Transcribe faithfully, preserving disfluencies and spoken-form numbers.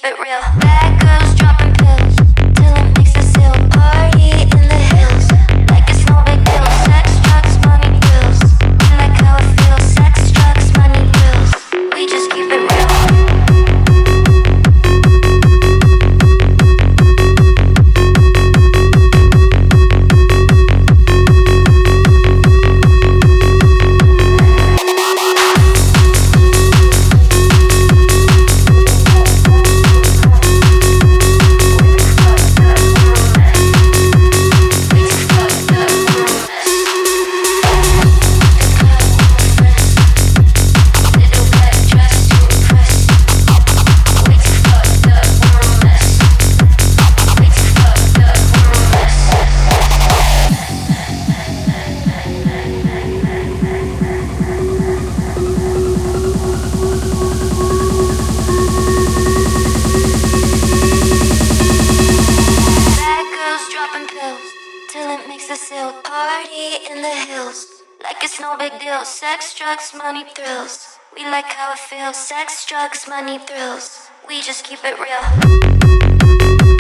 it real. Bad girls dropping pills till it makes us ill. Party in the hills like it's no big deal. Sex, drugs, money, thrills. We like how it feels. Sex, drugs, money, thrills. We just keep it real. Sex, drugs, money, thrills. We like how it feels. Sex, drugs, money, thrills. We just keep it real.